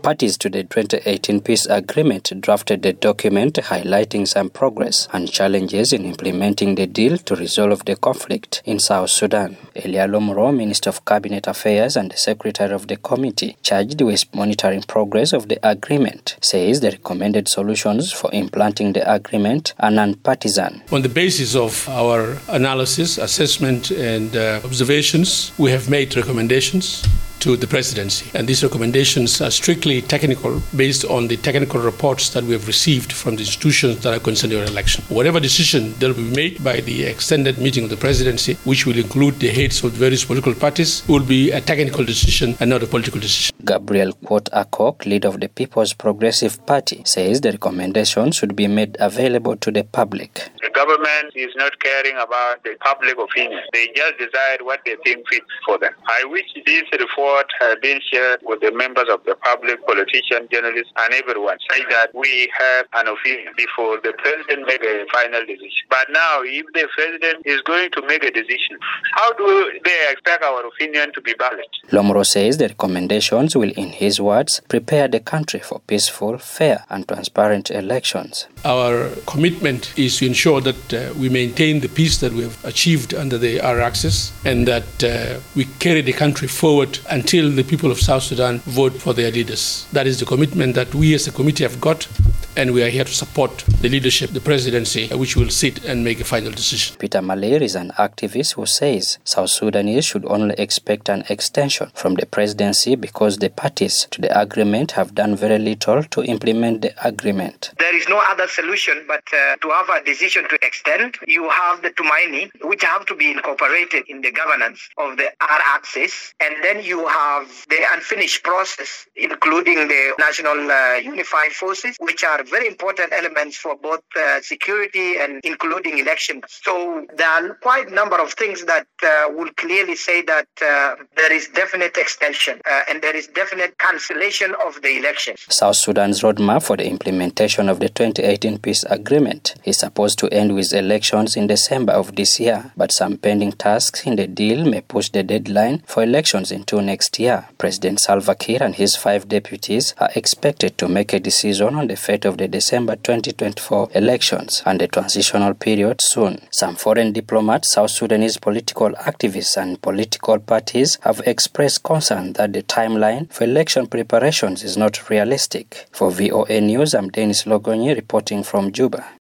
parties to the 2018 peace agreement drafted the document highlighting some progress and challenges in implementing the deal to resolve the conflict in South Sudan. Elia Lomuro, Minister of Cabinet Affairs and the Secretary of the committee charged with monitoring progress of the agreement, says the recommended solutions for implementing the agreement are non-partisan. On the basis of our analysis, assessment and observations, we have made recommendations to the presidency, and these recommendations are strictly technical based on the technical reports that we have received from the institutions that are concerned in election. Whatever decision that will be made by the extended meeting of the presidency, which will include the heads of various political parties, will be a technical decision and not a political decision. Gabriel Quoth Akok, leader of the People's Progressive Party, says the recommendations should be made available to the public. The government is not caring about the public opinion. They just decide what they think fits for them. I wish this report has been shared with the members of the public, politicians, journalists, and everyone, so that we have an opinion before the president make a final decision. But now, if the president is going to make a decision, how do they expect our opinion to be balanced? Lomuro says the recommendations will, in his words, prepare the country for peaceful, fair, and transparent elections. Our commitment is to ensure that we maintain the peace that we have achieved under the R-Axis, and that we carry the country forward until the people of South Sudan vote for their leaders. That is the commitment that we as a committee have got, and we are here to support the leadership, the presidency, which will sit and make a final decision. Peter Malir is an activist who says South Sudanese should only expect an extension from the presidency because the parties to the agreement have done very little to implement the agreement. There is no other solution but to have a decision to extend. You have the Tumaini, which have to be incorporated in the governance of the R-Axis, and then you have the unfinished process, including the National Unified Forces, which are very important elements for both security and including elections. So there are quite a number of things that will clearly say that there is definite extension and there is definite cancellation of the elections. South Sudan's roadmap for the implementation of the 2018 peace agreement is supposed to end with elections in December of this year, but some pending tasks in the deal may push the deadline for elections into next year. President Salva Kiir and his 5 deputies are expected to make a decision on the fate of the December 2024 elections and the transitional period soon. Some foreign diplomats, South Sudanese political activists and political parties have expressed concern that the timeline for election preparations is not realistic. For VOA News, I'm Dennis Logonyi reporting from Juba.